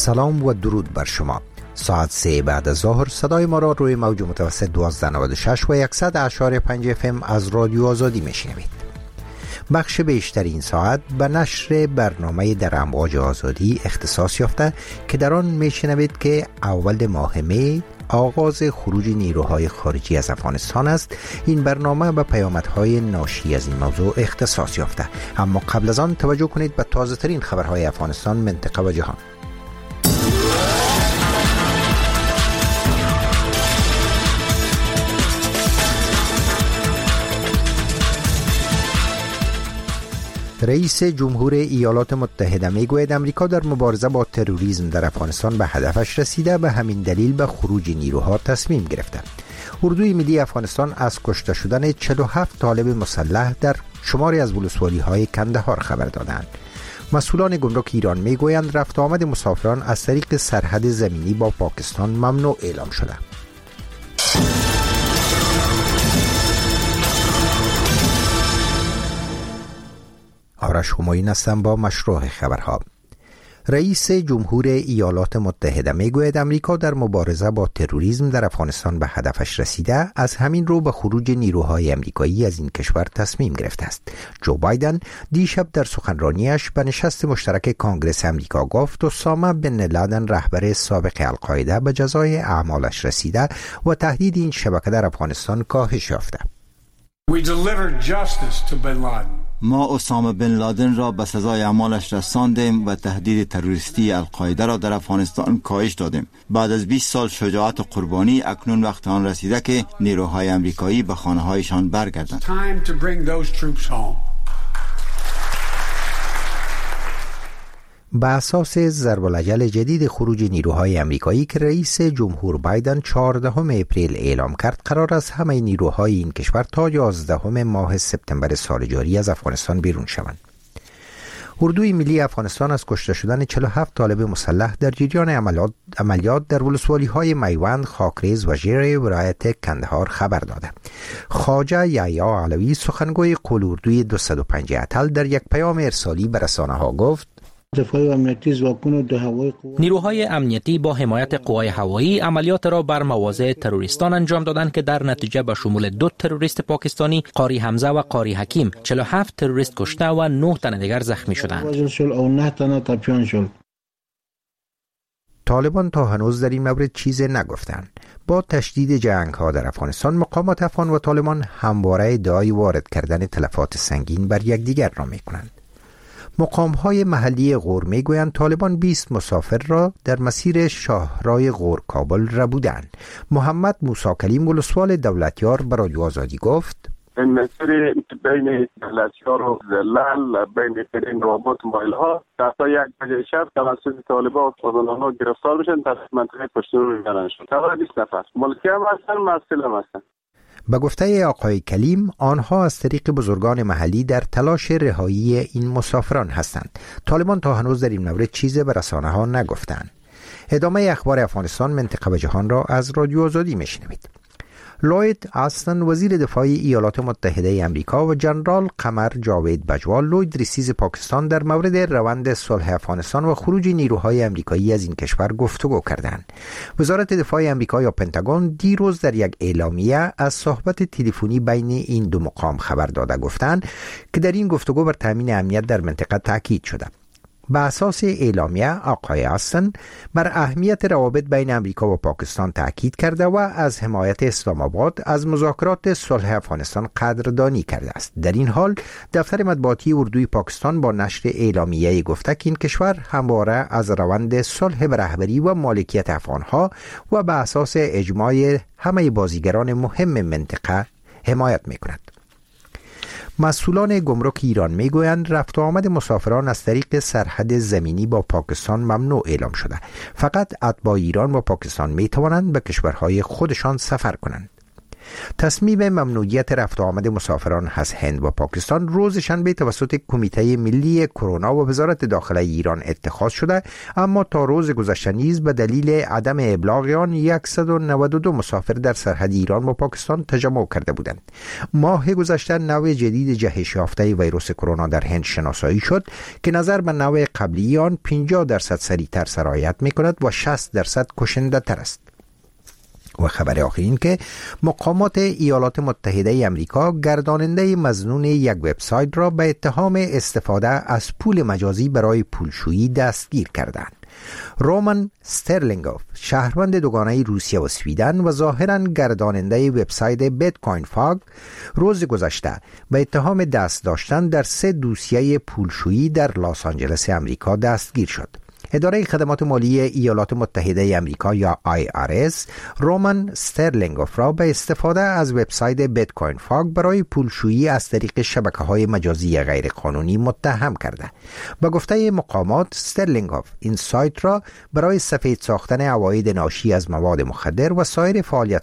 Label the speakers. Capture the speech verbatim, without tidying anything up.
Speaker 1: سلام و درود بر شما. ساعت سه بعد از ظهر صدای ما را روی موج متوسط دوازده نود و شش و صد اشاری پنج اف ام از رادیو آزادی میشنوید. بخش بیشتر این ساعت به نشر برنامه در امواج آزادی اختصاص یافته که در آن میشنوید که اول ماه می آغاز خروج نیروهای خارجی از افغانستان است. این برنامه به پیامدهای ناشی از این موضوع اختصاص یافته، اما قبل از آن توجه کنید به تازه ترین خبرهای افغانستان، منطقه و جهان. رئیس جمهور ایالات متحده میگوید آمریکا در مبارزه با تروریسم در افغانستان به هدفش رسیده، به همین دلیل به خروج نیروها تصمیم گرفته. اردوی ملی افغانستان از کشته شدن چهل و هفت طالب مسلح در شماری از ولسوالی‌های کندهار خبر دادند. مسئولان گمرک ایران میگویند رفت آمد مسافران از طریق سرحد زمینی با پاکستان ممنوع اعلام شده. آرش همایون هستم با مشروع خبرها. رئیس جمهور ایالات متحده میگوید آمریکا در مبارزه با تروریسم در افغانستان به هدفش رسیده، از همین رو به خروج نیروهای آمریکایی از این کشور تصمیم گرفته است. جو بایدن دیشب در سخنرانیش به نشست مشترک کانگرس آمریکا گفت اسامه بن لادن رهبر سابق القاعده به جزای اعمالش رسیده و تهدید این شبکه در افغانستان کاهش یافته.
Speaker 2: We delivered justice to bin Laden.
Speaker 3: ما اسامه بن لادن را به سزای اعمالش رساندیم و تهدید تروریستی القاعده را در افغانستان کاهش دادیم. بعد از بیست سال شجاعت و قربانی اکنون وقت آن رسیده که نیروهای آمریکایی به خانه‌هایشان برگردند.
Speaker 1: به اساس ضرب الاجل جدید خروج نیروهای آمریکایی که رئیس جمهور بایدن چهاردهم اپریل اعلام کرد، قرار است همه نیروهای این کشور تا یازدهم ماه سپتامبر سال جاری از افغانستان بیرون شوند. اردوی ملی افغانستان از کشته شدن چهل و هفت طالب مسلح در جریان عملیات, عملیات در ولسوالی‌های میوند، خاکریز و ژیره ولایت کندهار خبر داده. خواجه یحیی علوی سخنگوی قول اردوی دویست و پنج اتل در یک پیام ارسالی به رسانه‌ها گفت:
Speaker 4: نیروهای امنیتی با حمایت قوای هوایی عملیات را بر مواضع تروریستان انجام دادند که در نتیجه به شمول دو تروریست پاکستانی، قاری حمزه و قاری حکیم، چهل و هفت تروریست کشته و نه تن دیگر زخمی شدند.
Speaker 1: طالبان تا هنوز در این مورد چیزی نگفتند. با تشدید جنگ ها در افغانستان، مقامات افغان و طالبان همواره ادعای وارد کردن تلفات سنگین بر یکدیگر را می‌کنند. مقام‌های محلی غور میگویند طالبان بیست مسافر را در مسیر شاهراه غور کابل ربودند. محمد موسی کلیم ولسوال دولتیار به رادیو آزادی گفت:
Speaker 5: این مسیر بین دولتیار و زلال بین ترین رابط مایل ها تا یک بجه شب توسط طالبان و فضلانها گرفتار میشن، در منطقه پشتون میبرن شد. تا بیست نفر ملکی هم هستن، مسئول هم هستن.
Speaker 1: به گفته آقای کلیم، آنها از طریق بزرگان محلی در تلاش رهایی این مسافران هستند. طالبان تا هنوز در این مورد چیزی به رسانه‌ها نگفتند. ادامه اخبار افغانستان، منطقه و جهان را از رادیو آزادی میشنوید. لوید آستن وزیر دفاع ایالات متحده آمریکا و جنرال قمر جاوید بجوا لوید ریسیز پاکستان در مورد روند صلح افغانستان و خروج نیروهای آمریکایی از این کشور گفتگو کردند. وزارت دفاع آمریکا یا پنتاگون دیروز در یک اعلامیه از صحبت تلفنی بین این دو مقام خبر داده، گفتند که در این گفتگو بر تامین امنیت در منطقه تاکید شده. به اساس اعلامیه، آقای آستن بر اهمیت روابط بین آمریکا و پاکستان تاکید کرده و از حمایت اسلام آباد از مذاکرات صلح افغانستان قدردانی کرده است. در این حال دفتر مطبوعاتی اردوی پاکستان با نشر اعلامیه گفته که این کشور همواره از روند صلح به رهبری و مالکیت افغانها و به اساس اجماع همه بازیگران مهم منطقه حمایت می‌کند. مسئولان گمرک ایران میگویند رفت و آمد مسافران از طریق سرحد زمینی با پاکستان ممنوع اعلام شده. فقط اتباع ایران و پاکستان می توانند به کشورهای خودشان سفر کنند. تصمیم ممنوعیت رفت و آمد مسافران از هند و پاکستان روز شنبه توسط کمیته ملی کرونا و وزارت داخله ایران اتخاذ شده، اما تا روز گذشته نیز به دلیل عدم ابلاغ آن صد و نود و دو مسافر در سرحد ایران و پاکستان تجمع کرده بودند. ماه گذشته نوع جدید جهش یافته ویروس کرونا در هند شناسایی شد که نظر به نوع قبلی آن پنجاه درصد سریعتر سرایت می‌کند و شصت درصد کشنده تر است. و خبر آخرین که مقامات ایالات متحده امریکا گرداننده مظنون یک وبسایت را به اتهام استفاده از پول مجازی برای پولشویی دستگیر کردند. رومان استرلینگوف، شهروند دوگانه روسیه و سویدن و ظاهراً گرداننده وبسایت بیت کوین فاگ، روز گذشته به اتهام دست داشتن در سه دوسیه پولشویی در لس آنجلس امریکا دستگیر شد. اداره خدمات مالی ایالات متحده امریکا یا آی آر اس رومان استرلینگوف را به استفاده از وبسایت بیت کوین فاگ برای پولشویی از طریق شبکه‌های مجازی غیرقانونی متهم کرده. با گفته مقامات، استرلینگوف این سایت را برای سفید ساختن عواید ناشی از مواد مخدر و سایر فعالیت